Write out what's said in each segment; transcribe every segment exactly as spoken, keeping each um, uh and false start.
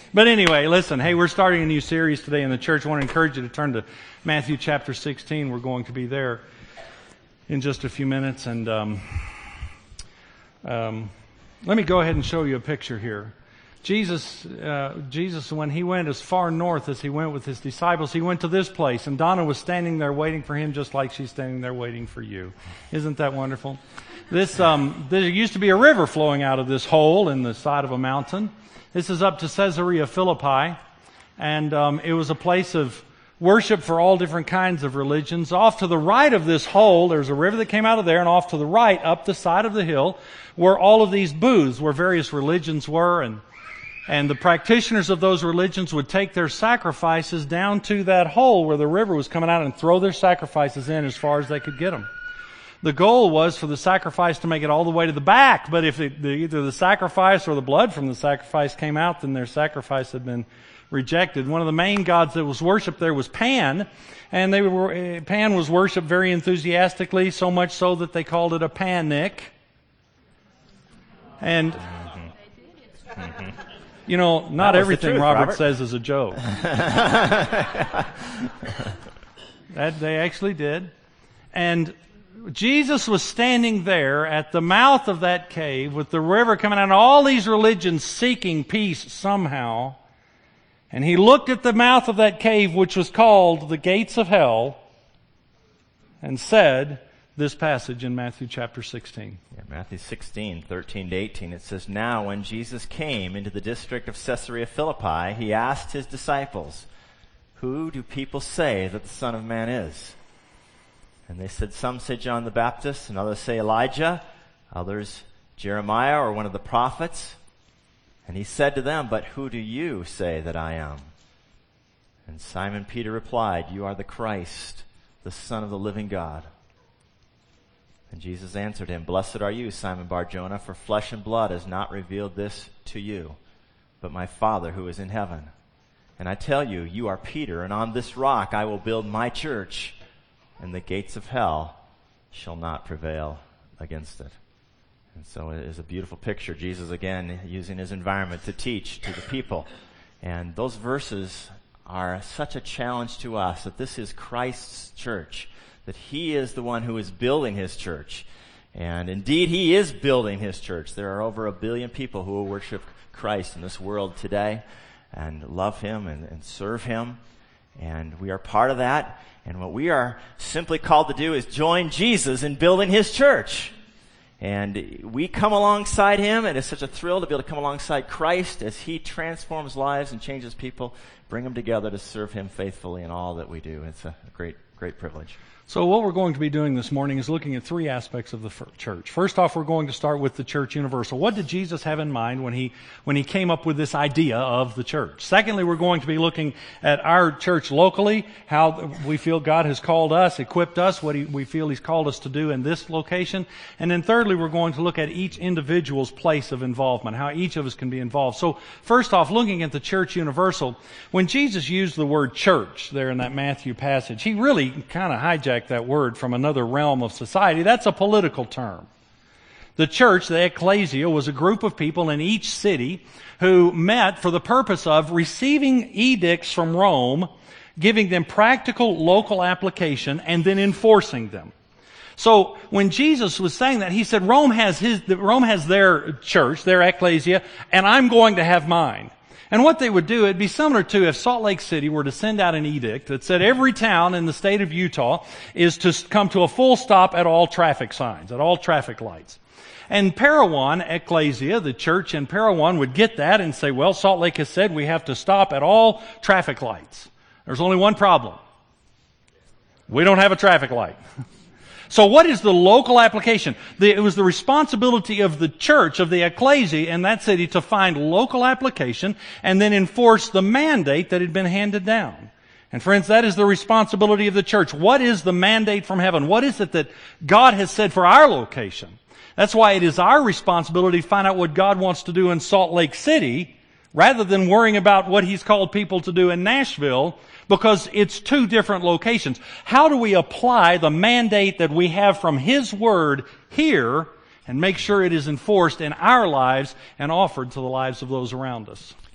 But anyway, listen, hey, we're starting a new series today in the church. I want to encourage you to turn to Matthew chapter sixteen. We're going to be there in just a few minutes. And um, um, let me go ahead and show you a picture here. Jesus, uh, Jesus, when he went as far north as he went with his disciples, he went to this place, and Donna was standing there waiting for him, just like she's standing there waiting for you. Isn't that wonderful? This, um, there used to be a river flowing out of this hole in the side of a mountain. This is up to Caesarea Philippi, and um, it was a place of worship for all different kinds of religions. Off to the right of this hole, there's a river that came out of there, and off to the right, up the side of the hill, were all of these booths where various religions were, and And the practitioners of those religions would take their sacrifices down to that hole where the river was coming out and throw their sacrifices in as far as they could get them. The goal was for the sacrifice to make it all the way to the back, but if it, the, either the sacrifice or the blood from the sacrifice came out, then their sacrifice had been rejected. One of the main gods that was worshipped there was Pan, and they were, Pan was worshipped very enthusiastically, so much so that they called it a panic. And... Mm-hmm. Mm-hmm. You know, not everything truth, Robert, Robert says is a joke. That they actually did. And Jesus was standing there at the mouth of that cave with the river coming out, and all these religions seeking peace somehow. And he looked at the mouth of that cave, which was called the gates of hell, and said this passage in Matthew chapter sixteen. Yeah, Matthew sixteen, thirteen to eighteen, it says, "Now when Jesus came into the district of Caesarea Philippi, he asked his disciples, 'Who do people say that the Son of Man is?' And they said, 'Some say John the Baptist, and others say Elijah, others Jeremiah or one of the prophets.' And he said to them, 'But who do you say that I am?' And Simon Peter replied, 'You are the Christ, the Son of the living God.' And Jesus answered him, 'Blessed are you, Simon Bar-Jonah, for flesh and blood has not revealed this to you, but my Father who is in heaven. And I tell you, you are Peter, and on this rock I will build my church, and the gates of hell shall not prevail against it.'" And so it is a beautiful picture. Jesus, again, using his environment to teach to the people. And those verses are such a challenge to us, that this is Christ's church, that he is the one who is building his church. And indeed, he is building his church. There are over a billion people who will worship Christ in this world today and love him and, and serve him. And we are part of that. And what we are simply called to do is join Jesus in building his church. And we come alongside him, and it's such a thrill to be able to come alongside Christ as he transforms lives and changes people, bring them together to serve him faithfully in all that we do. It's a great, great privilege. So what we're going to be doing this morning is looking at three aspects of the church. First off, we're going to start with the church universal. What did Jesus have in mind when he when he came up with this idea of the church? Secondly, we're going to be looking at our church locally, how we feel God has called us, equipped us, what he, we feel he's called us to do in this location. And then thirdly, we're going to look at each individual's place of involvement, how each of us can be involved. So first off, looking at the church universal, when Jesus used the word church there in that Matthew passage, he really kind of hijacked that word from another realm of society. That's a political term. The church, the ecclesia, was a group of people in each city who met for the purpose of receiving edicts from Rome, giving them practical local application, and then enforcing them. So when Jesus was saying that, he said Rome has his, Rome has their church, their ecclesia, and I'm going to have mine. And what they would do, it'd be similar to if Salt Lake City were to send out an edict that said every town in the state of Utah is to come to a full stop at all traffic signs, at all traffic lights. And Parowan Ecclesia, the church in Parowan, would get that and say, well, Salt Lake has said we have to stop at all traffic lights. There's only one problem. We don't have a traffic light. So what is the local application? The, it was the responsibility of the church, of the ecclesia in that city, to find local application and then enforce the mandate that had been handed down. And friends, that is the responsibility of the church. What is the mandate from heaven? What is it that God has said for our location? That's why it is our responsibility to find out what God wants to do in Salt Lake City, rather than worrying about what he's called people to do in Nashville, because it's two different locations. How do we apply the mandate that we have from his word here and make sure it is enforced in our lives and offered to the lives of those around us?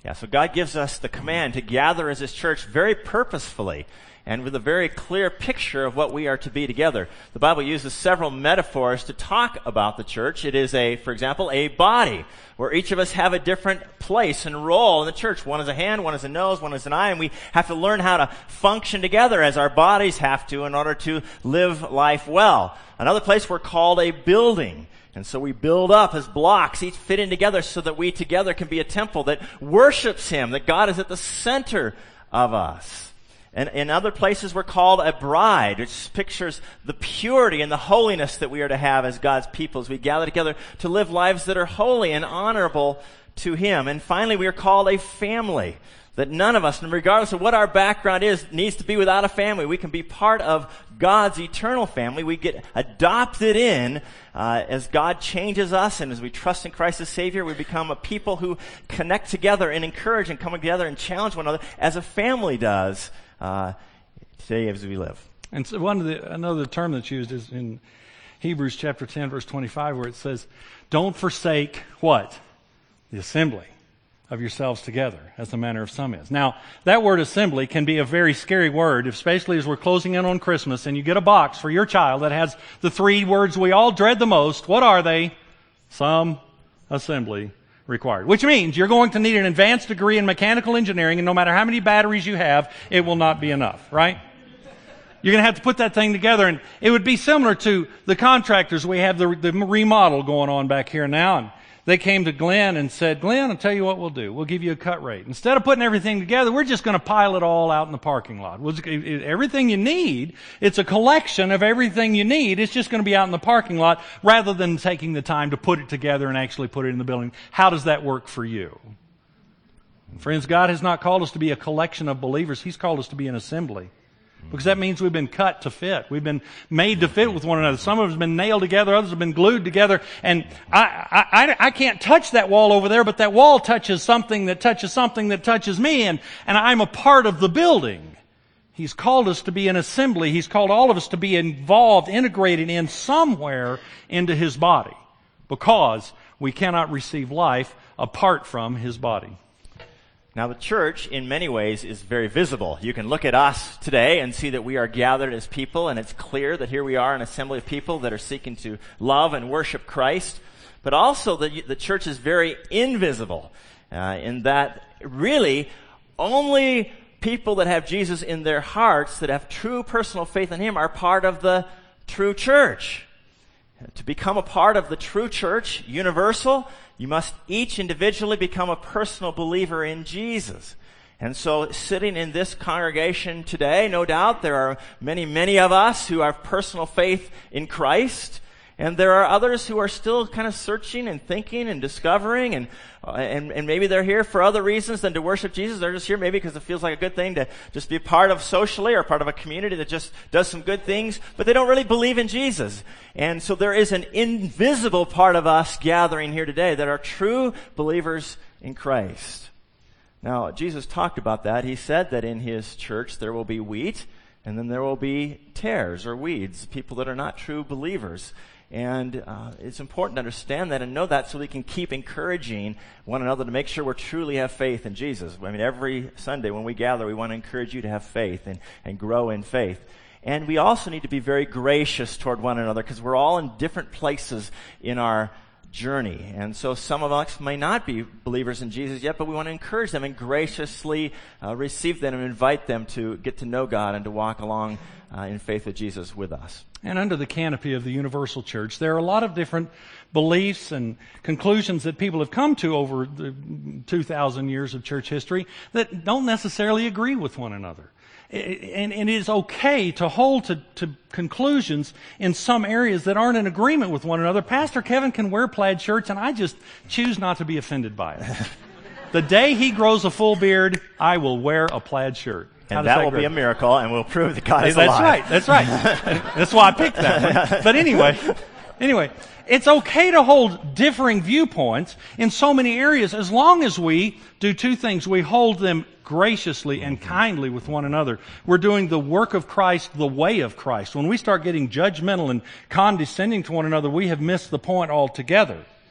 Yeah, so God gives us the command to gather as His church very purposefully and with a very clear picture of what we are to be together. The Bible uses several metaphors to talk about the church. It is a, for example, a body where each of us have a different place and role in the church. One is a hand, one is a nose, one is an eye, and we have to learn how to function together as our bodies have to in order to live life well. Another place we're called a building. And so we build up as blocks, each fitting together so that we together can be a temple that worships Him, that God is at the center of us. And in other places we're called a bride, which pictures the purity and the holiness that we are to have as God's people as we gather together to live lives that are holy and honorable to Him. And finally, we are called a family, that none of us, regardless of what our background is, needs to be without a family. We can be part of God's eternal family. We get adopted in uh, as God changes us, and as we trust in Christ as Savior, we become a people who connect together and encourage and come together and challenge one another as a family does uh, today as we live. And so one of the another term that's used is in Hebrews chapter ten, verse twenty-five, where it says, "Don't forsake what? The assembly of yourselves together, as the manner of some is." Now, that word assembly can be a very scary word, especially as we're closing in on Christmas and you get a box for your child that has the three words we all dread the most. What are they? Some assembly required. Which means you're going to need an advanced degree in mechanical engineering, and no matter how many batteries you have, it will not be enough, right? You're going to have to put that thing together, and it would be similar to the contractors. We have the, the remodel going on back here now, and they came to Glenn and said, "Glenn, I'll tell you what we'll do. We'll give you a cut rate. Instead of putting everything together, we're just going to pile it all out in the parking lot. We'll just, it, everything you need, it's a collection of everything you need. It's just going to be out in the parking lot rather than taking the time to put it together and actually put it in the building." How does that work for you? Friends, God has not called us to be a collection of believers. He's called us to be an assembly. Because that means we've been cut to fit. We've been made to fit with one another. Some of us have been nailed together. Others have been glued together. And I, I, I can't touch that wall over there, but that wall touches something that touches something that touches me. And, and I'm a part of the building. He's called us to be an assembly. He's called all of us to be involved, integrated in somewhere into His body. Because we cannot receive life apart from His body. Now, the church, in many ways, is very visible. You can look at us today and see that we are gathered as people, and it's clear that here we are, an assembly of people that are seeking to love and worship Christ. But also, the, the church is very invisible, uh, in that really only people that have Jesus in their hearts, that have true personal faith in Him, are part of the true church. To become a part of the true church, universal, you must each individually become a personal believer in Jesus. And so sitting in this congregation today, no doubt there are many, many of us who have personal faith in Christ. And there are others who are still kind of searching and thinking and discovering, and uh, and, and maybe they're here for other reasons than to worship Jesus. They're just here maybe because it feels like a good thing to just be part of socially or part of a community that just does some good things, but they don't really believe in Jesus. And so there is an invisible part of us gathering here today that are true believers in Christ. Now, Jesus talked about that. He said that in His church there will be wheat, and then there will be tares or weeds, people that are not true believers. And uh, it's important to understand that and know that so we can keep encouraging one another to make sure we truly have faith in Jesus. I mean, every Sunday when we gather, we want to encourage you to have faith and, and grow in faith. And we also need to be very gracious toward one another because we're all in different places in our journey. And so some of us may not be believers in Jesus yet, but we want to encourage them and graciously uh, receive them and invite them to get to know God and to walk along uh, in faith with Jesus with us. And under the canopy of the universal church, there are a lot of different beliefs and conclusions that people have come to over the two thousand years of church history that don't necessarily agree with one another. And, and it is okay to hold to, to conclusions in some areas that aren't in agreement with one another. Pastor Kevin can wear plaid shirts, and I just choose not to be offended by it. The day he grows a full beard, I will wear a plaid shirt. And that, that will grip? be a miracle, and we'll prove that God is that's alive. That's right. That's right. That's why I picked that one. But anyway, anyway, it's okay to hold differing viewpoints in so many areas as long as we do two things. We hold them graciously and kindly with one another. We're doing the work of Christ, the way of Christ. When we start getting judgmental and condescending to one another, we have missed the point altogether.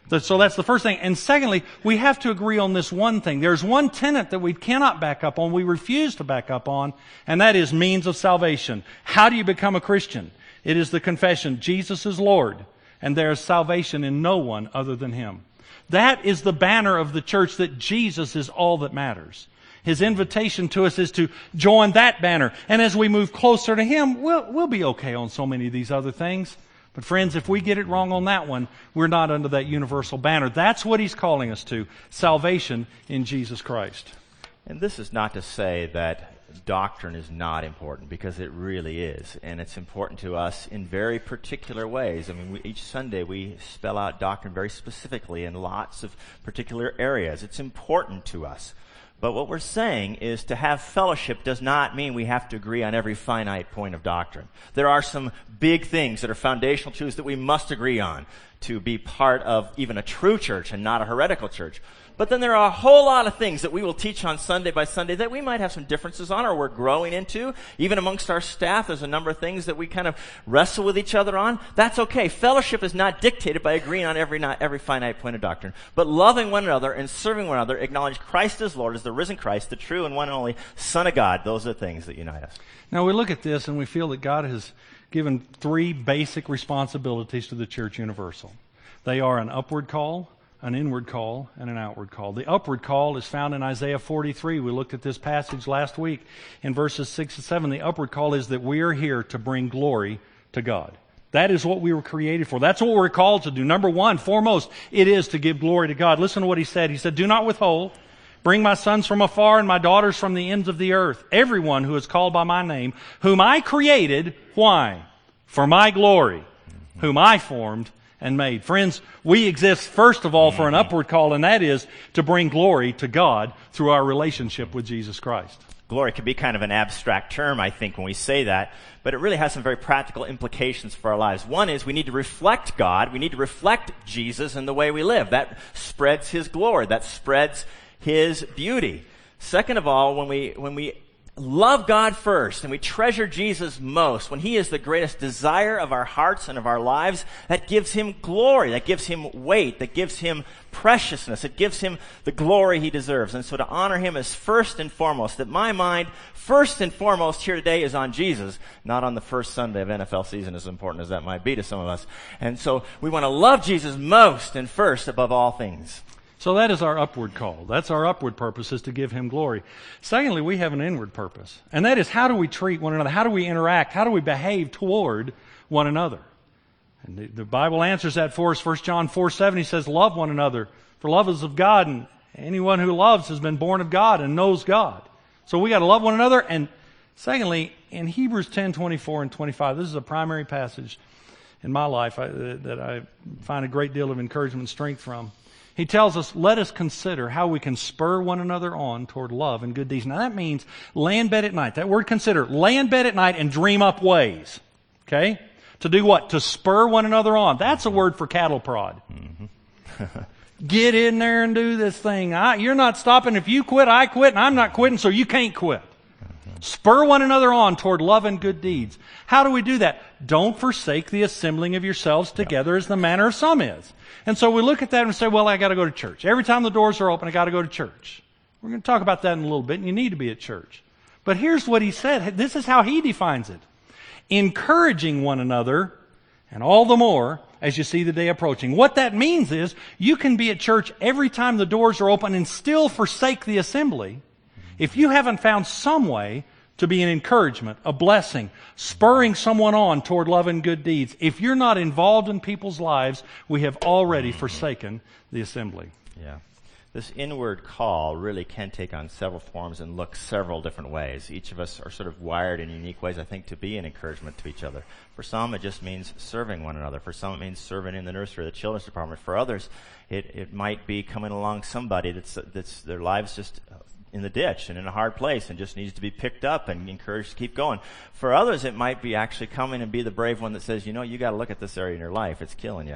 So that's the first thing. And secondly, we have to agree on this one thing. There's one tenet that we cannot back up on, we refuse to back up on, and that is means of salvation. How do you become a Christian? It is the confession, Jesus is Lord, and there is salvation in no one other than Him. That is the banner of the church, that Jesus is all that matters. His invitation to us is to join that banner. And as we move closer to Him, we'll, we'll be okay on so many of these other things. But friends, if we get it wrong on that one, we're not under that universal banner. That's what He's calling us to, salvation in Jesus Christ. And this is not to say that doctrine is not important, because it really is. And it's important to us in very particular ways. I mean, we, each Sunday we spell out doctrine very specifically in lots of particular areas. It's important to us. But what we're saying is to have fellowship does not mean we have to agree on every finite point of doctrine. There are some big things that are foundational truths that we must agree on to be part of even a true church and not a heretical church. But then there are a whole lot of things that we will teach on Sunday by Sunday that we might have some differences on, or we're growing into. Even amongst our staff, there's a number of things that we kind of wrestle with each other on. That's okay. Fellowship is not dictated by agreeing on every not every finite point of doctrine, but loving one another and serving one another, acknowledge Christ as Lord, as the risen Christ, the true and one and only Son of God. Those are the things that unite us. Now we look at this and we feel that God has given three basic responsibilities to the Church Universal. They are an upward call, an inward call, and an outward call. The upward call is found in Isaiah forty-three. We looked at this passage last week in verses six and seven. The upward call is that we are here to bring glory to God. That is what we were created for. That's what we're called to do. Number one, foremost, it is to give glory to God. Listen to what He said. He said, "Do not withhold. Bring my sons from afar and my daughters from the ends of the earth. Everyone who is called by my name, whom I created." Why? For my glory, whom I formed and made. Friends, we exist first of all for an upward call, and that is to bring glory to God through our relationship with Jesus Christ. Glory can be kind of an abstract term, I think, when we say that, but it really has some very practical implications for our lives. One is we need to reflect God. We need to reflect Jesus in the way we live. That spreads His glory. That spreads His beauty. Second of all, when we when we love God first and we treasure Jesus most, when He is the greatest desire of our hearts and of our lives, that gives Him glory, that gives Him weight, that gives Him preciousness, it gives Him the glory He deserves. And so to honor Him is first and foremost, that my mind first and foremost here today is on Jesus, not on the first Sunday of N F L season, as important as that might be to some of us. And so we want to love Jesus most and first above all things. So that is our upward call. That's our upward purpose, is to give Him glory. Secondly, we have an inward purpose. And that is, how do we treat one another? How do we interact? How do we behave toward one another? And the, the Bible answers that for us. First John four seven, he says, "Love one another, for love is of God, and anyone who loves has been born of God and knows God." So we got to love one another. And secondly, in Hebrews ten twenty-four and twenty-five, this is a primary passage in my life I, that I find a great deal of encouragement and strength from. He tells us, let us consider how we can spur one another on toward love and good deeds. Now that means lay in bed at night. That word consider. Lay in bed at night and dream up ways. Okay? To do what? To spur one another on. That's a word for cattle prod. Mm-hmm. Get in there and do this thing. I, you're not stopping. If you quit, I quit, and I'm not quitting, so you can't quit. Mm-hmm. Spur one another on toward love and good deeds. How do we do that? Don't forsake the assembling of yourselves together, as the manner of some is. And so we look at that and say, well, I got to go to church. Every time the doors are open, I got to go to church. We're going to talk about that in a little bit, and you need to be at church. But here's what he said. This is how he defines it. Encouraging one another, and all the more as you see the day approaching. What that means is you can be at church every time the doors are open and still forsake the assembly if you haven't found some way to be an encouragement, a blessing, spurring someone on toward love and good deeds. If you're not involved in people's lives, we have already forsaken the assembly. Yeah. This inward call really can take on several forms and look several different ways. Each of us are sort of wired in unique ways, I think, to be an encouragement to each other. For some, it just means serving one another. For some, it means serving in the nursery or the children's department. For others, it, it might be coming along somebody that's, that's their lives just in the ditch and in a hard place and just needs to be picked up and encouraged to keep going. For others, it might be actually coming and be the brave one that says, you know, you got to look at this area in your life. It's killing you.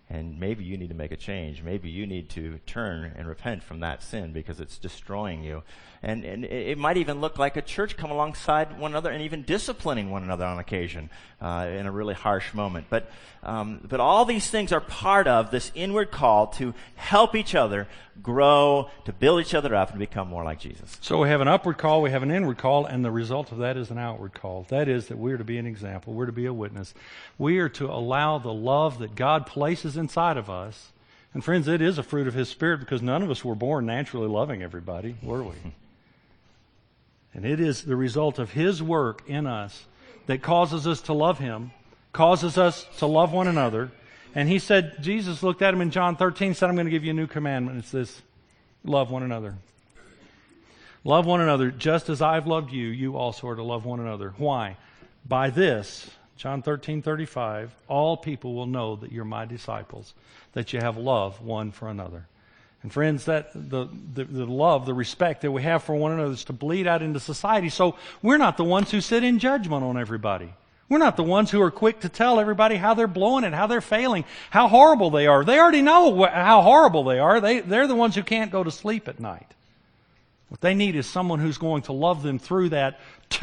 And maybe you need to make a change. Maybe you need to turn and repent from that sin because it's destroying you. And, and it might even look like a church come alongside one another and even disciplining one another on occasion uh, in a really harsh moment. But um, but all these things are part of this inward call to help each other grow, to build each other up, and become more like Jesus. So we have an upward call, we have an inward call, and the result of that is an outward call. That is that we're to be an example, we're to be a witness. We are to allow the love that God places inside of us. And friends, it is a fruit of His Spirit, because none of us were born naturally loving everybody, were we? And it is the result of His work in us that causes us to love Him, causes us to love one another. And He said, Jesus looked at him in John thirteen, said, I'm going to give you a new commandment. It's this: love one another. Love one another just as I've loved you, you also are to love one another. Why? By this, John thirteen thirty-five, all people will know that you're my disciples, that you have love one for another. And friends, that the, the, the love, the respect that we have for one another is to bleed out into society. So we're not the ones who sit in judgment on everybody. We're not the ones who are quick to tell everybody how they're blowing it, how they're failing, how horrible they are. They already know wh- how horrible they are. They, they're the ones who can't go to sleep at night. What they need is someone who's going to love them through that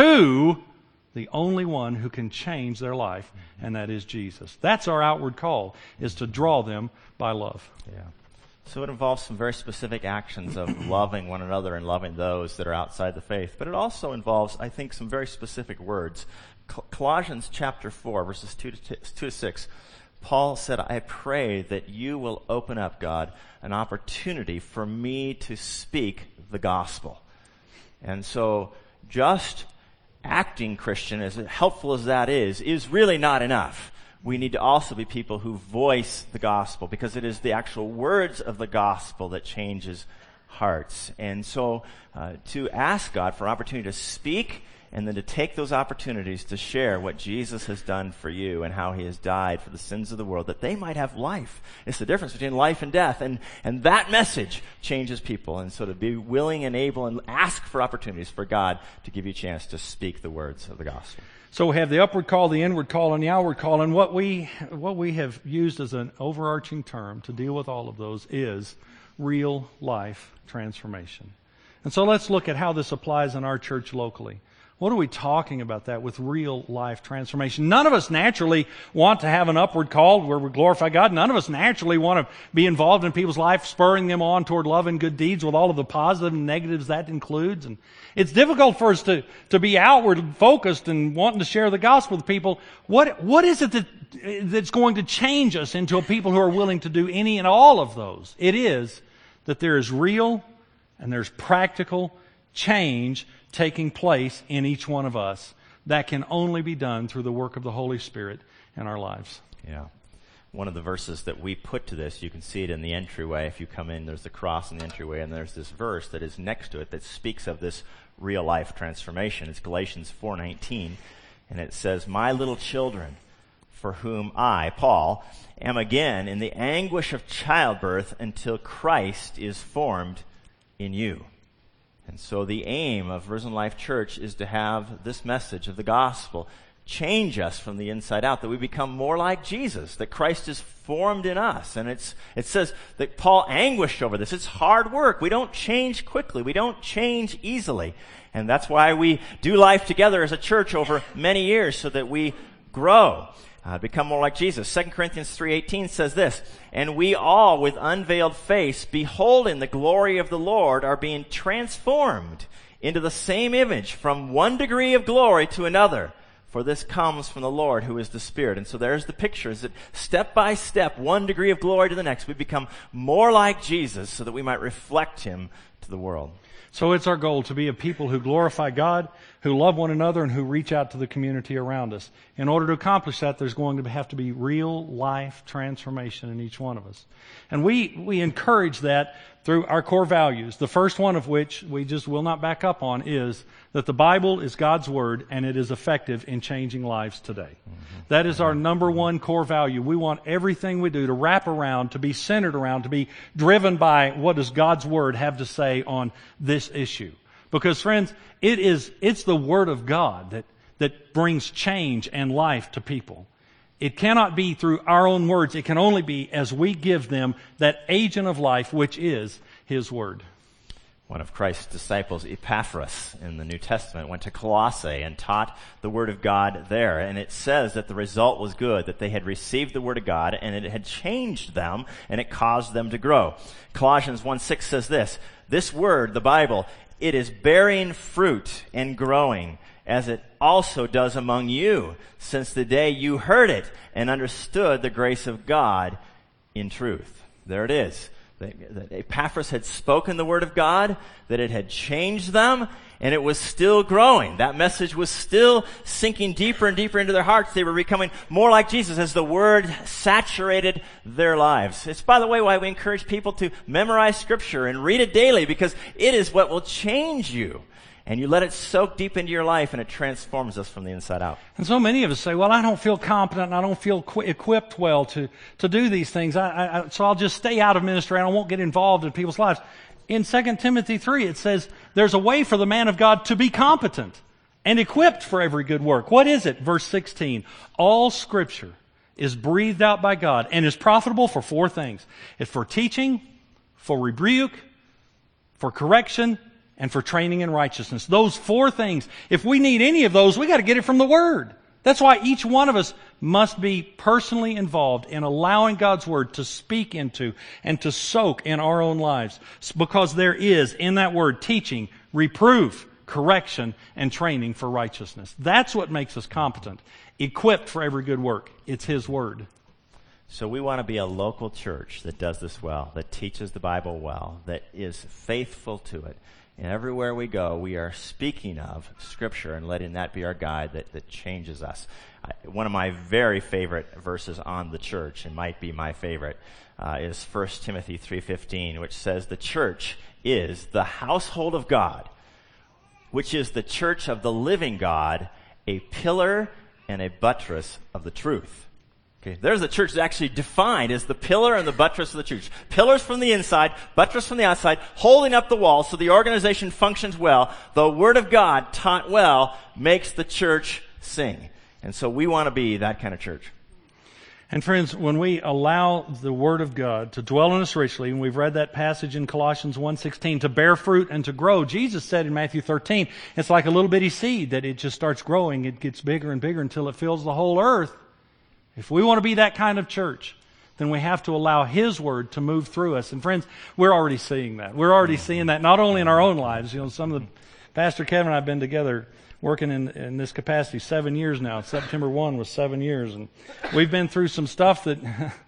to the only one who can change their life, and that is Jesus. That's our outward call, is to draw them by love. Yeah. So it involves some very specific actions of loving one another and loving those that are outside the faith. But it also involves, I think, some very specific words. Colossians chapter four, verses two to, t- two to six, Paul said, I pray that you will open up, God, an opportunity for me to speak the gospel. And so just acting Christian, as helpful as that is, is really not enough. We need to also be people who voice the gospel, because it is the actual words of the gospel that changes hearts. And so uh, to ask God for opportunity to speak, and then to take those opportunities to share what Jesus has done for you and how He has died for the sins of the world, that they might have life. It's the difference between life and death. And, and that message changes people. And so to be willing and able and ask for opportunities for God to give you a chance to speak the words of the gospel. So we have the upward call, the inward call, and the outward call. And what we, what we have used as an overarching term to deal with all of those is real life transformation. And so let's look at how this applies in our church locally. What are we talking about that with real life transformation? None of us naturally want to have an upward call where we glorify God. None of us naturally want to be involved in people's life, spurring them on toward love and good deeds with all of the positive and negatives that includes. And it's difficult for us to, to be outward focused and wanting to share the gospel with people. What, what is it that, that's going to change us into a people who are willing to do any and all of those? It is that there is real and there's practical change taking place in each one of us that can only be done through the work of the Holy Spirit in our lives. Yeah. One of the verses that we put to this, you can see it in the entryway. If you come in, there's the cross in the entryway, and there's this verse that is next to it that speaks of this real life transformation. It's Galatians four nineteen, and it says, My little children, for whom I, Paul, am again in the anguish of childbirth until Christ is formed in you. And so the aim of Risen Life Church is to have this message of the gospel change us from the inside out, that we become more like Jesus, that Christ is formed in us. And it's it says that Paul anguished over this. It's hard work. We don't change quickly. We don't change easily. And that's why we do life together as a church over many years, so that we grow. Uh, become more like Jesus. Second Corinthians three eighteen says this, And we all, with unveiled face, beholding the glory of the Lord, are being transformed into the same image from one degree of glory to another. For this comes from the Lord, who is the Spirit. And so there's the picture, is that step by step, one degree of glory to the next, we become more like Jesus so that we might reflect Him to the world. So it's our goal to be a people who glorify God, who love one another, and who reach out to the community around us. In order to accomplish that, there's going to have to be real life transformation in each one of us. And we, we encourage that through our core values. The first one of which we just will not back up on is that the Bible is God's Word and it is effective in changing lives today. Mm-hmm. That is our number one core value. We want everything we do to wrap around, to be centered around, to be driven by what does God's Word have to say on this issue. Because friends, it is, it's the Word of God that, that brings change and life to people. It cannot be through our own words. It can only be as we give them that agent of life, which is His Word. One of Christ's disciples, Epaphras, in the New Testament, went to Colossae and taught the Word of God there. And it says that the result was good, that they had received the Word of God, and it had changed them, and it caused them to grow. Colossians one six says this, "This Word, the Bible, it is bearing fruit and growing, as it also does among you, since the day you heard it and understood the grace of God in truth." There it is. That Epaphras had spoken the Word of God, that it had changed them, and it was still growing. That message was still sinking deeper and deeper into their hearts. They were becoming more like Jesus as the Word saturated their lives. It's, by the way, why we encourage people to memorize Scripture and read it daily, because it is what will change you. And you let it soak deep into your life, and it transforms us from the inside out. And so many of us say, well, I don't feel competent, and I don't feel qu- equipped well to, to do these things, I, I, I, so I'll just stay out of ministry and I won't get involved in people's lives. In Second Timothy three, it says, there's a way for the man of God to be competent and equipped for every good work. What is it? Verse sixteen, all Scripture is breathed out by God and is profitable for four things. It's for teaching, for rebuke, for correction, and for training in righteousness. Those four things. If we need any of those, we got to get it from the Word. That's why each one of us must be personally involved in allowing God's Word to speak into and to soak in our own lives. Because there is, in that Word, teaching, reproof, correction, and training for righteousness. That's what makes us competent, equipped for every good work. It's His Word. So we want to be a local church that does this well, that teaches the Bible well, that is faithful to it. And everywhere we go, we are speaking of Scripture and letting that be our guide that, that changes us. I, one of my very favorite verses on the church, and might be my favorite, uh, is First Timothy three fifteen, which says, "The church is the household of God, which is the church of the living God, a pillar and a buttress of the truth." Okay, there's the church that's actually defined as the pillar and the buttress of the church. Pillars from the inside, buttress from the outside, holding up the wall so the organization functions well. The Word of God, taught well, makes the church sing. And so we want to be that kind of church. And friends, when we allow the Word of God to dwell in us richly, and we've read that passage in Colossians one sixteen, to bear fruit and to grow, Jesus said in Matthew thirteen, it's like a little bitty seed that it just starts growing. It gets bigger and bigger until it fills the whole earth. If we want to be that kind of church, then we have to allow His Word to move through us. And friends, we're already seeing that. We're already seeing that not only in our own lives. You know, some of the, Pastor Kevin and I have been together working in, in this capacity seven years now. September first was seven years. And we've been through some stuff that,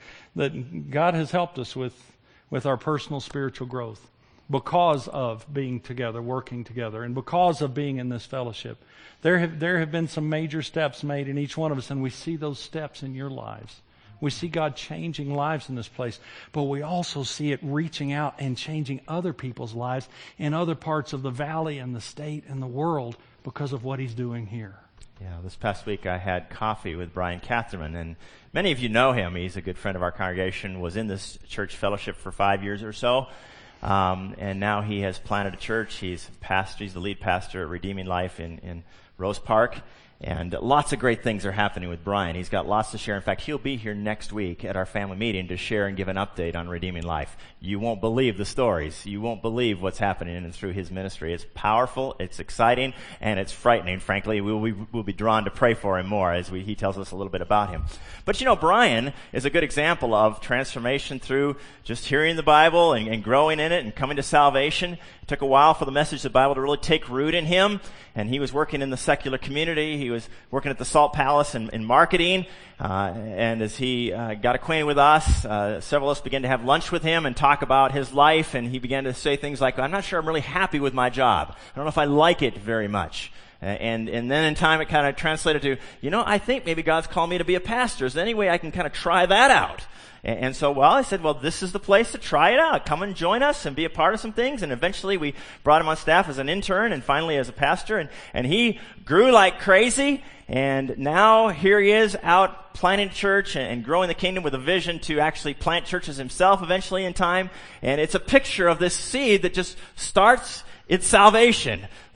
that God has helped us with, with our personal spiritual growth because of being together, working together, and because of being in this fellowship. There have, there have been some major steps made in each one of us, and we see those steps in your lives. We see God changing lives in this place, but we also see it reaching out and changing other people's lives in other parts of the valley and the state and the world because of what He's doing here. Yeah, this past week I had coffee with Brian Catherman, and many of you know him. He's a good friend of our congregation, was in this church fellowship for five years or so. Um, and now he has planted a church. He's pastor. He's the lead pastor at Redeeming Life in, in Rose Park. And lots of great things are happening with Brian. He's got lots to share. In fact, he'll be here next week at our family meeting to share and give an update on Redeeming Life. You won't believe the stories. You won't believe what's happening in and through his ministry. It's powerful, it's exciting, and it's frightening. Frankly, we'll, we, we'll be drawn to pray for him more as we, he tells us a little bit about him. But you know, Brian is a good example of transformation through just hearing the Bible and, and growing in it and coming to salvation. It took a while for the message of the Bible to really take root in him. And he was working in the secular community. He was working at the Salt Palace in, in marketing. Uh, and as he uh, got acquainted with us, uh, several of us began to have lunch with him and talk about his life. And he began to say things like, I'm not sure I'm really happy with my job. I don't know if I like it very much. Uh, and, and then in time it kind of translated to, you know, I think maybe God's called me to be a pastor. Is there any way I can kind of try that out? And so, well, I said, well, this is the place to try it out. Come and join us and be a part of some things. And eventually we brought him on staff as an intern and finally as a pastor. And, and he grew like crazy. And now here he is out planting a church and, and growing the kingdom with a vision to actually plant churches himself eventually in time. And it's a picture of this seed that just starts its salvation.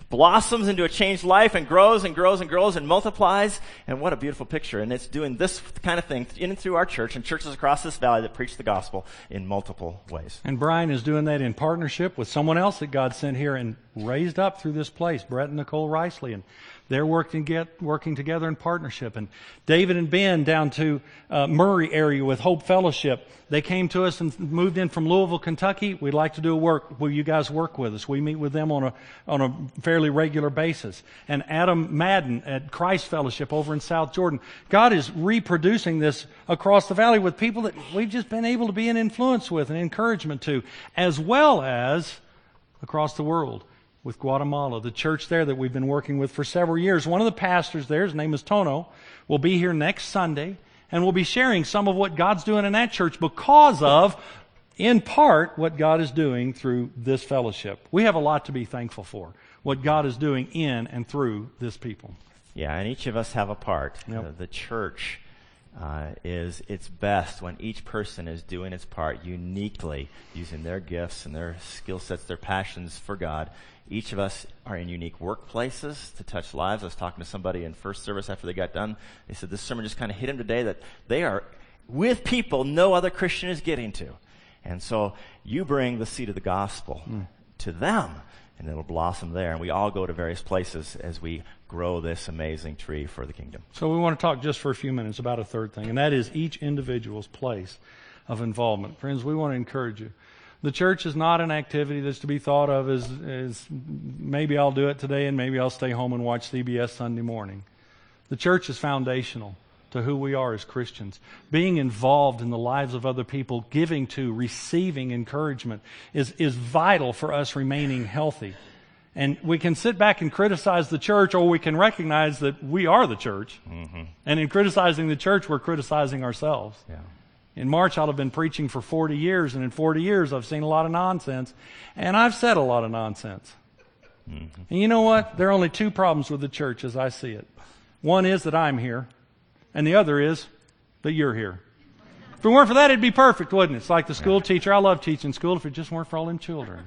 blossoms into a changed life and grows and grows and grows and multiplies. And what a beautiful picture. And it's doing this kind of thing in and through our church and churches across this valley that preach the gospel in multiple ways. And Brian is doing that in partnership with someone else that God sent here and raised up through this place, Brett and Nicole Riceley. And they're working, get, working together in partnership. And David and Ben down to uh, Murray area with Hope Fellowship. They came to us and moved in from Louisville, Kentucky. We'd like to do a work. Will you guys work with us? We meet with them on a on a fairly regular basis. And Adam Madden at Christ Fellowship over in South Jordan. God is reproducing this across the valley with people that we've just been able to be an influence with and encouragement to, as well as across the world. With Guatemala, the church there that we've been working with for several years. One of the pastors there, his name is Tono, will be here next Sunday, and we'll be sharing some of what God's doing in that church because of, in part, what God is doing through this fellowship. We have a lot to be thankful for, what God is doing in and through this people. Yeah, and each of us have a part. Yep. Uh, the church uh, is its best when each person is doing its part uniquely, using their gifts and their skill sets, their passions for God. Each of us are in unique workplaces to touch lives. I was talking to somebody in first service after they got done. They said this sermon just kind of hit them today that they are with people no other Christian is getting to. And so you bring the seed of the gospel mm. to them, and it'll blossom there. And we all go to various places as we grow this amazing tree for the kingdom. So we want to talk just for a few minutes about a third thing, and that is each individual's place of involvement. Friends, we want to encourage you. The church is not an activity that's to be thought of as, as maybe I'll do it today and maybe I'll stay home and watch C B S Sunday morning. The church is foundational to who we are as Christians. Being involved in the lives of other people, giving to, receiving encouragement is, is vital for us remaining healthy. And we can sit back and criticize the church, or we can recognize that we are the church. Mm-hmm. And in criticizing the church, we're criticizing ourselves. Yeah. In March, I'll have been preaching for forty years, and in forty years, I've seen a lot of nonsense, and I've said a lot of nonsense. Mm-hmm. And you know what? There are only two problems with the church as I see it. One is that I'm here, and the other is that you're here. If it weren't for that, it'd be perfect, wouldn't it? It's like the school teacher. I love teaching school if it just weren't for all them children.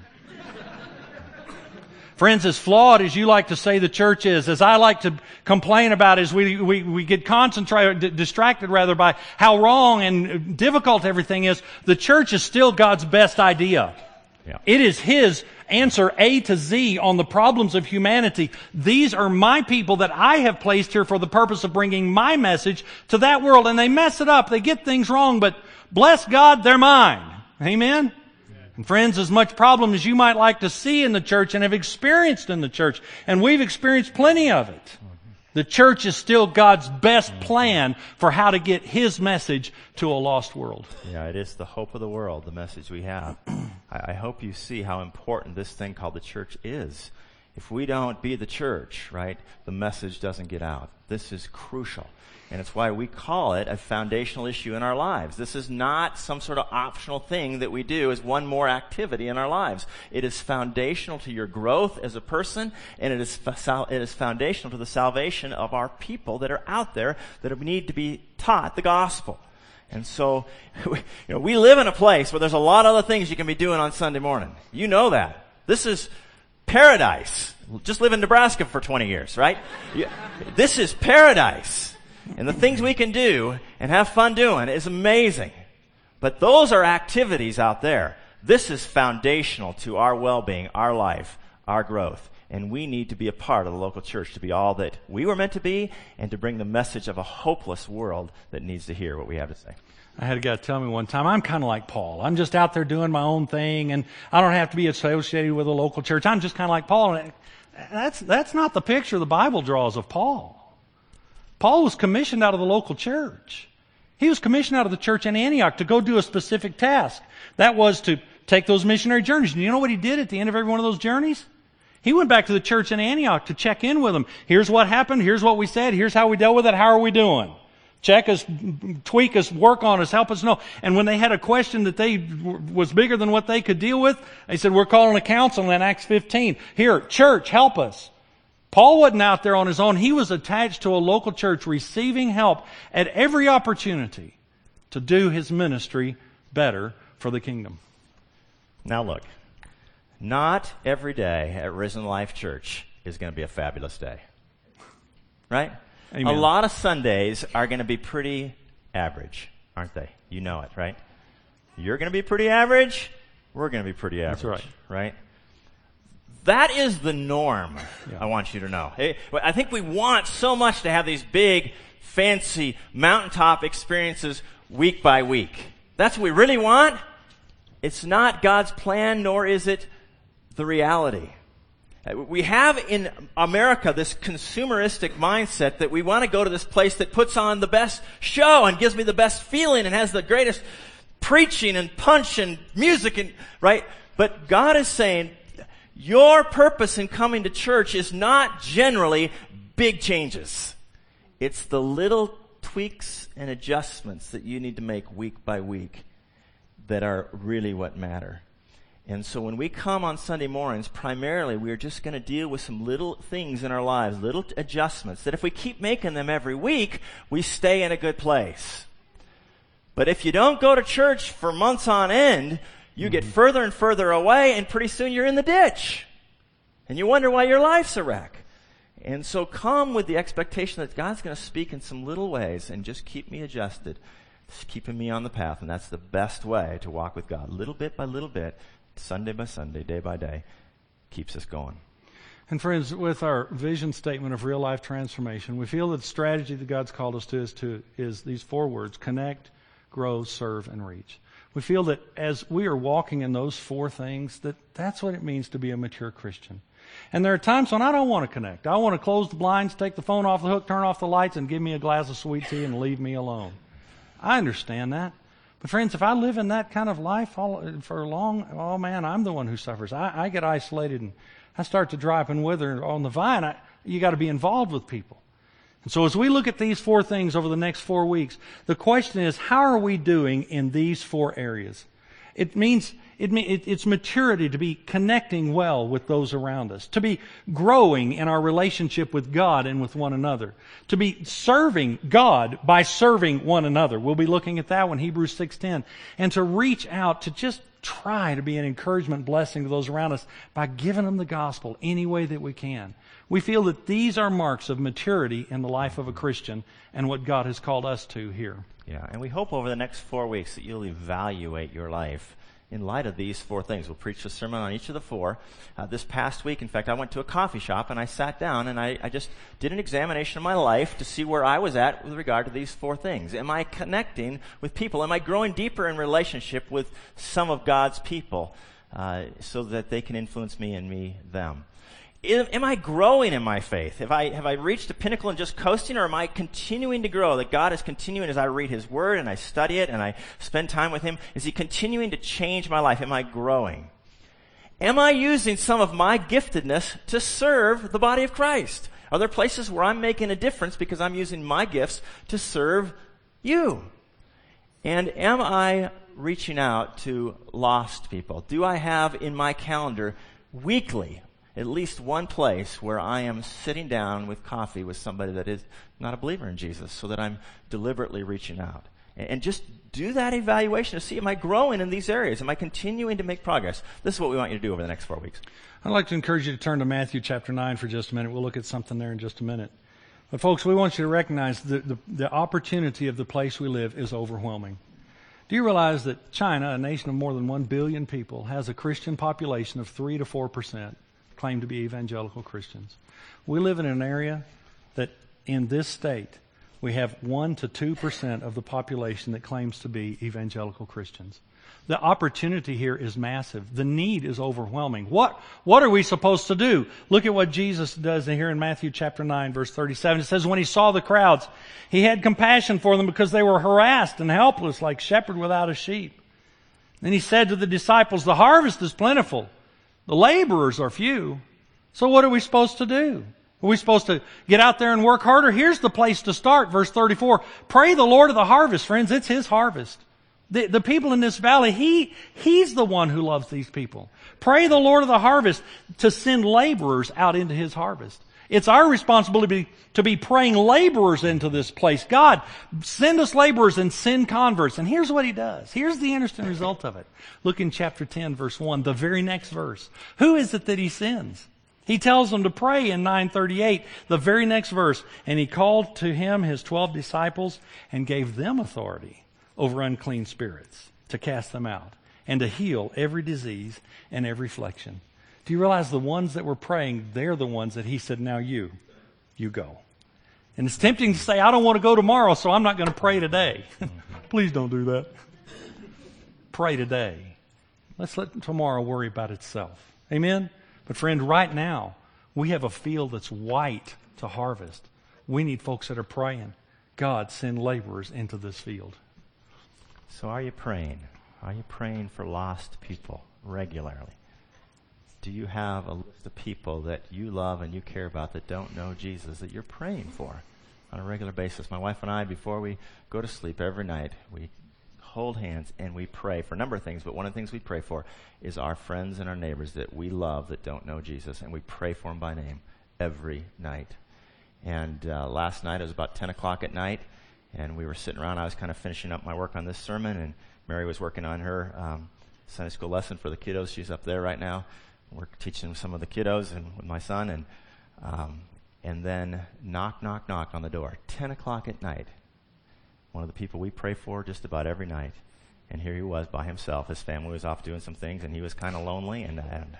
Friends, as flawed as you like to say the church is, as I like to complain about, as we, we, we get concentrated, d- distracted rather by how wrong and difficult everything is, the church is still God's best idea. Yeah. It is His answer A to Z on the problems of humanity. These are my people that I have placed here for the purpose of bringing my message to that world. And they mess it up. They get things wrong, but bless God, they're mine. Amen? And friends, as much problem as you might like to see in the church and have experienced in the church, and we've experienced plenty of it, the church is still God's best plan for how to get His message to a lost world. Yeah, it is the hope of the world, the message we have. I, I hope you see how important this thing called the church is. If we don't be the church, right, the message doesn't get out. This is crucial. And it's why we call it a foundational issue in our lives. This is not some sort of optional thing that we do as one more activity in our lives. It is foundational to your growth as a person, and it is it is foundational to the salvation of our people that are out there that need to be taught the gospel. And so, you know, we live in a place where there's a lot of other things you can be doing on Sunday morning. You know that. This is paradise. Just live in Nebraska for twenty years, right? This is paradise. And the things we can do and have fun doing is amazing. But those are activities out there. This is foundational to our well-being, our life, our growth. And we need to be a part of the local church to be all that we were meant to be and to bring the message of a hopeless world that needs to hear what we have to say. I had a guy tell me one time, I'm kind of like Paul. I'm just out there doing my own thing, and I don't have to be associated with a local church. I'm just kind of like Paul. And that's, that's not the picture the Bible draws of Paul. Paul was commissioned out of the local church. He was commissioned out of the church in Antioch to go do a specific task. That was to take those missionary journeys. And you know what he did at the end of every one of those journeys? He went back to the church in Antioch to check in with them. Here's what happened. Here's what we said. Here's how we dealt with it. How are we doing? Check us, tweak us, work on us, help us know. And when they had a question that they was bigger than what they could deal with, they said, we're calling a council in Acts fifteen. Here, church, help us. Paul wasn't out there on his own. He was attached to a local church, receiving help at every opportunity to do his ministry better for the kingdom. Now look, not every day at Risen Life Church is going to be a fabulous day. Right? Amen. A lot of Sundays are going to be pretty average, aren't they? You know it, right? You're going to be pretty average. We're going to be pretty average. That's right. Right? That is the norm, Yeah. I want you to know. Hey, I think we want so much to have these big, fancy, mountaintop experiences week by week. That's what we really want. It's not God's plan, nor is it the reality. We have in America this consumeristic mindset that we want to go to this place that puts on the best show and gives me the best feeling and has the greatest preaching and punch and music, and right? But God is saying, your purpose in coming to church is not generally big changes. It's the little tweaks and adjustments that you need to make week by week that are really what matter. And so when we come on Sunday mornings, primarily we're just going to deal with some little things in our lives, little adjustments, that if we keep making them every week, we stay in a good place. But if you don't go to church for months on end, you get further and further away, and pretty soon you're in the ditch. And you wonder why your life's a wreck. And so come with the expectation that God's going to speak in some little ways and just keep me adjusted, just keeping me on the path. And that's the best way to walk with God. Little bit by little bit, Sunday by Sunday, day by day, keeps us going. And friends, with our vision statement of real life transformation, we feel that the strategy that God's called us to is, to is these four words: connect, grow, serve, and reach. We feel that as we are walking in those four things, that that's what it means to be a mature Christian. And there are times when I don't want to connect. I want to close the blinds, take the phone off the hook, turn off the lights, and give me a glass of sweet tea and leave me alone. I understand that. But friends, if I live in that kind of life all, for long, oh man, I'm the one who suffers. I, I get isolated and I start to dry up and wither on the vine. I, you got to be involved with people. And so as we look at these four things over the next four weeks, the question is, how are we doing in these four areas? It means it, it, it's maturity to be connecting well with those around us, to be growing in our relationship with God and with one another, to be serving God by serving one another. We'll be looking at that one, Hebrews six ten, and to reach out to just try to be an encouragement, blessing to those around us by giving them the gospel any way that we can. We feel that these are marks of maturity in the life of a Christian and what God has called us to here. Yeah, and we hope over the next four weeks that you'll evaluate your life in light of these four things. We'll preach a sermon on each of the four. Uh, this past week, in fact, I went to a coffee shop and I sat down and I, I just did an examination of my life to see where I was at with regard to these four things. Am I connecting with people? Am I growing deeper in relationship with some of God's people uh, so that they can influence me and me them? Am I growing in my faith? Have I, have I reached a pinnacle and just coasting, or am I continuing to grow? That God is continuing as I read His Word and I study it and I spend time with Him. Is He continuing to change my life? Am I growing? Am I using some of my giftedness to serve the body of Christ? Are there places where I'm making a difference because I'm using my gifts to serve you? And am I reaching out to lost people? Do I have in my calendar weekly at least one place where I am sitting down with coffee with somebody that is not a believer in Jesus, so that I'm deliberately reaching out? And just do that evaluation to see, am I growing in these areas? Am I continuing to make progress? This is what we want you to do over the next four weeks. I'd like to encourage you to turn to Matthew chapter nine for just a minute. We'll look at something there in just a minute. But folks, we want you to recognize that the, the opportunity of the place we live is overwhelming. Do you realize that China, a nation of more than one billion people, has a Christian population of three to four percent? Claim to be evangelical Christians. We live in an area that in this state we have one to two percent of the population that claims to be evangelical Christians. The opportunity here is massive. The need is overwhelming. What, what are we supposed to do? Look at what Jesus does here in Matthew chapter nine, verse thirty-seven. It says, when He saw the crowds, He had compassion for them because they were harassed and helpless like shepherds without a sheep. Then He said to the disciples, the harvest is plentiful, the laborers are few. So what are we supposed to do? Are we supposed to get out there and work harder? Here's the place to start, verse thirty-four. Pray the Lord of the harvest, friends. It's His harvest. The, the people in this valley, He, He's the one who loves these people. Pray the Lord of the harvest to send laborers out into His harvest. It's our responsibility to be praying laborers into this place. God, send us laborers and send converts. And here's what He does. Here's the interesting result of it. Look in chapter ten, verse one, the very next verse. Who is it that He sends? He tells them to pray in nine thirty-eight, the very next verse. And he called to him his twelve disciples and gave them authority over unclean spirits to cast them out and to heal every disease and every affliction. Do you realize the ones that were praying, they're the ones that he said, now you, you go. And it's tempting to say, I don't want to go tomorrow, so I'm not going to pray today. Please don't do that. Pray today. Let's let tomorrow worry about itself. Amen? But friend, right now, we have a field that's white to harvest. We need folks that are praying. God, send laborers into this field. So are you praying? Are you praying for lost people regularly? Do you have a list of people that you love and you care about that don't know Jesus that you're praying for on a regular basis? My wife and I, before we go to sleep every night, we hold hands and we pray for a number of things, but one of the things we pray for is our friends and our neighbors that we love that don't know Jesus, and we pray for them by name every night. And uh, last night, it was about ten o'clock at night, and we were sitting around. I was kind of finishing up my work on this sermon, and Mary was working on her um, Sunday school lesson for the kiddos. She's up there right now. We're teaching some of the kiddos and with my son, and um, and then knock, knock, knock on the door. ten o'clock at night. One of the people we pray for just about every night. And here he was by himself. His family was off doing some things, and he was kind of lonely. And, and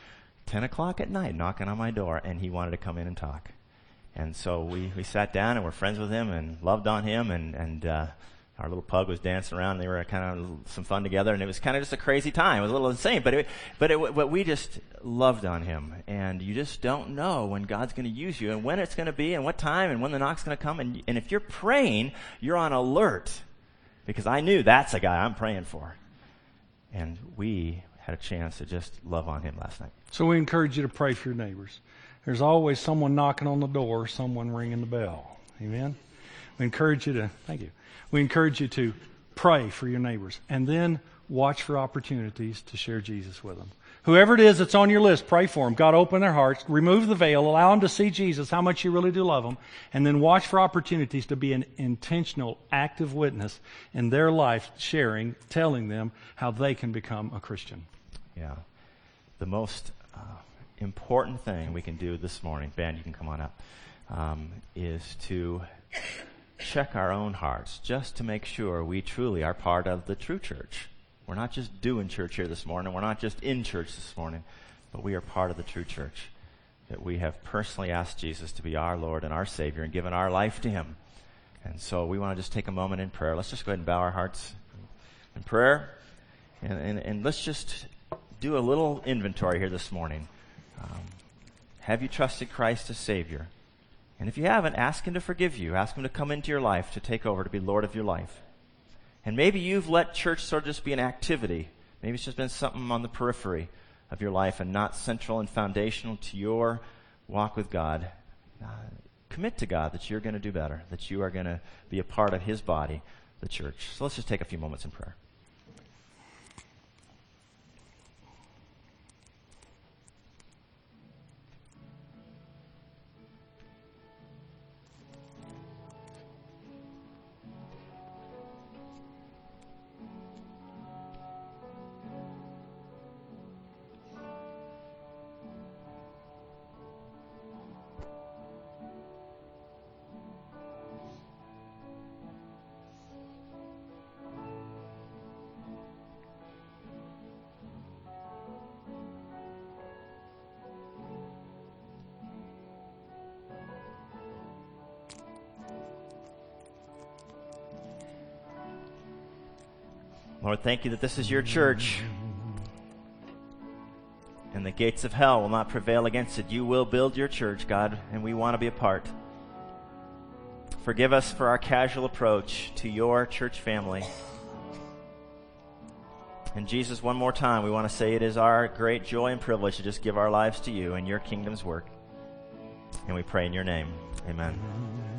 ten o'clock at night, knocking on my door, and he wanted to come in and talk. And so we, we sat down, and we're friends with him and loved on him, and, and uh, our little pug was dancing around. And they were kind of some fun together, and it was kind of just a crazy time. It was a little insane, but it, but it, but we just loved on him. And you just don't know when God's going to use you, and when it's going to be, and what time, and when the knock's going to come. And, and if you're praying, you're on alert, because I knew that's a guy I'm praying for. And we had a chance to just love on him last night. So we encourage you to pray for your neighbors. There's always someone knocking on the door, someone ringing the bell. Amen? We encourage you to, thank you. We encourage you to pray for your neighbors, and then watch for opportunities to share Jesus with them. Whoever it is that's on your list, pray for them. God, open their hearts, remove the veil, allow them to see Jesus, how much you really do love them, and then watch for opportunities to be an intentional, active witness in their life, sharing, telling them how they can become a Christian. Yeah. The most uh, important thing we can do this morning, Ben, you can come on up, um, is to check our own hearts just to make sure we truly are part of the true church. We're not just doing church here this morning. We're not just in church this morning, but we are part of the true church. That we have personally asked Jesus to be our Lord and our Savior and given our life to Him. And so we want to just take a moment in prayer. Let's just go ahead and bow our hearts in prayer. And, and, and let's just do a little inventory here this morning. Um, have you trusted Christ as Savior? And if you haven't, ask Him to forgive you. Ask Him to come into your life, to take over, to be Lord of your life. And maybe you've let church sort of just be an activity. Maybe it's just been something on the periphery of your life and not central and foundational to your walk with God. Uh, commit to God that you're going to do better, that you are going to be a part of His body, the church. So let's just take a few moments in prayer. Lord, thank you that this is your church, and the gates of hell will not prevail against it. You will build your church, God, and we want to be a part. Forgive us for our casual approach to your church family. And Jesus, one more time, we want to say it is our great joy and privilege to just give our lives to you and your kingdom's work. And we pray in your name. Amen.